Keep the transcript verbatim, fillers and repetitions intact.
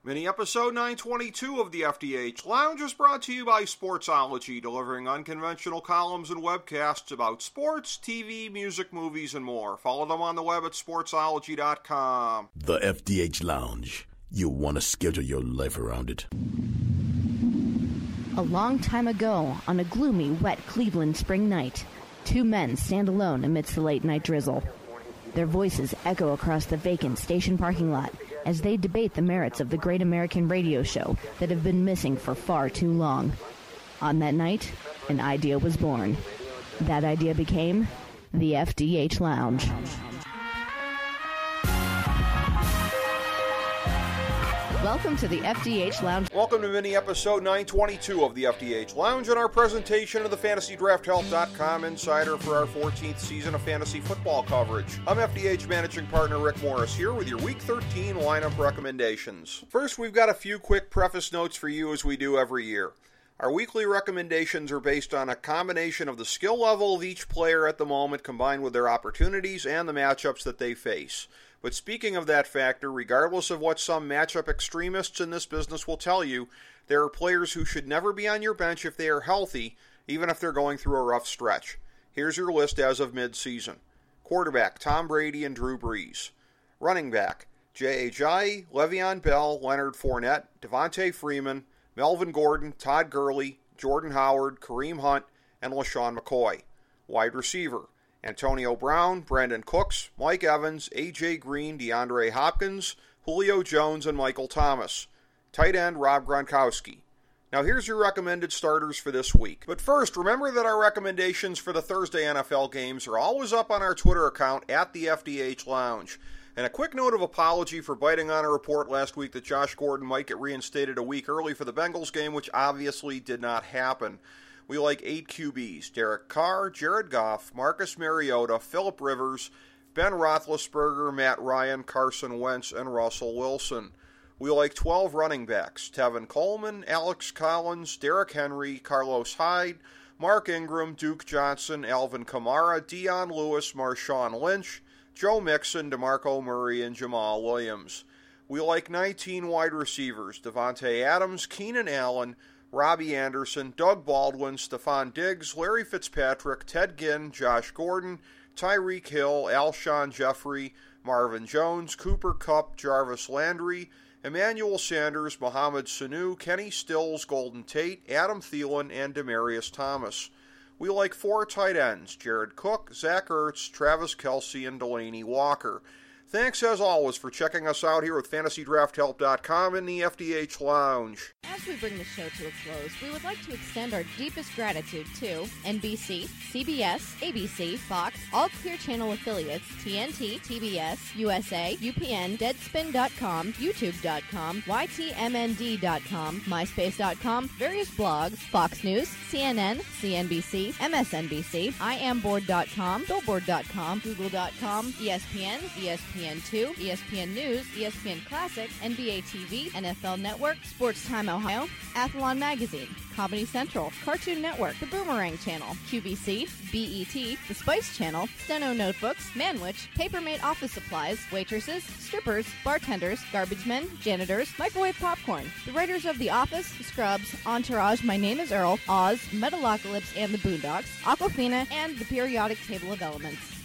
Mini episode nine twenty-two of the F D H Lounge is brought to you by Sportsology, delivering unconventional columns and webcasts about sports, T V, music, movies, and more. Follow them on the web at sportsology dot com. The F D H Lounge. You'll want to schedule your life around it. A long time ago, on a gloomy, wet Cleveland spring night, two men stand alone amidst the late-night drizzle. Their voices echo across the vacant station parking lot as they debate the merits of the great American radio show that have been missing for far too long. On that night, an idea was born. That idea became the F D H Lounge. Welcome to the F D H Lounge. Welcome to mini episode nine twenty-two of the F D H Lounge and our presentation of the fantasy draft help dot com Insider for our fourteenth season of fantasy football coverage. I'm F D H Managing Partner Rick Morris here with your Week thirteen lineup recommendations. First, we've got a few quick preface notes for you as we do every year. Our weekly recommendations are based on a combination of the skill level of each player at the moment combined with their opportunities and the matchups that they face. But speaking of that factor, regardless of what some matchup extremists in this business will tell you, there are players who should never be on your bench if they are healthy, even if they're going through a rough stretch. Here's your list as of mid-season. Quarterback, Tom Brady and Drew Brees. Running back, Jay Ajayi, Le'Veon Bell, Leonard Fournette, Devontae Freeman, Melvin Gordon, Todd Gurley, Jordan Howard, Kareem Hunt, and LaShawn McCoy. Wide receiver, Antonio Brown, Brandon Cooks, Mike Evans, A J Green, DeAndre Hopkins, Julio Jones, and Michael Thomas. Tight end, Rob Gronkowski. Now here's your recommended starters for this week. But first, remember that our recommendations for the Thursday N F L games are always up on our Twitter account at the F D H Lounge. And a quick note of apology for biting on a report last week that Josh Gordon might get reinstated a week early for the Bengals game, which obviously did not happen. We like eight Q Bs, Derek Carr, Jared Goff, Marcus Mariota, Phillip Rivers, Ben Roethlisberger, Matt Ryan, Carson Wentz, and Russell Wilson. We like twelve running backs, Tevin Coleman, Alex Collins, Derrick Henry, Carlos Hyde, Mark Ingram, Duke Johnson, Alvin Kamara, Dion Lewis, Marshawn Lynch, Joe Mixon, DeMarco Murray, and Jamal Williams. We like nineteen wide receivers, Devontae Adams, Keenan Allen, Robbie Anderson, Doug Baldwin, Stephon Diggs, Larry Fitzpatrick, Ted Ginn, Josh Gordon, Tyreek Hill, Alshon Jeffrey, Marvin Jones, Cooper Kupp, Jarvis Landry, Emmanuel Sanders, Mohamed Sanu, Kenny Stills, Golden Tate, Adam Thielen, and Demaryius Thomas. We like four tight ends, Jared Cook, Zach Ertz, Travis Kelce, and Delaney Walker. Thanks, as always, for checking us out here with fantasy draft help dot com in the F D H Lounge. As we bring the show to a close, we would like to extend our deepest gratitude to N B C, C B S, A B C, Fox, all Clear Channel affiliates, T N T, T B S, U S A, U P N, Deadspin dot com, YouTube dot com, Y T M N D dot com, MySpace dot com, various blogs, Fox News, C N N, C N B C, M S N B C, I am board dot com, Billboard dot com, Google dot com, E S P N, E S P N two, E S P N News, E S P N Classic, N B A T V, N F L Network, Sports Time Ohio, Athlon Magazine, Comedy Central, Cartoon Network, The Boomerang Channel, Q V C, B E T, The Spice Channel, Steno Notebooks, Manwich, Papermate Office Supplies, waitresses, strippers, bartenders, garbage men, janitors, microwave popcorn, the writers of The Office, Scrubs, Entourage, My Name is Earl, Oz, Metalocalypse and the Boondocks, Aquafina, and The Periodic Table of Elements.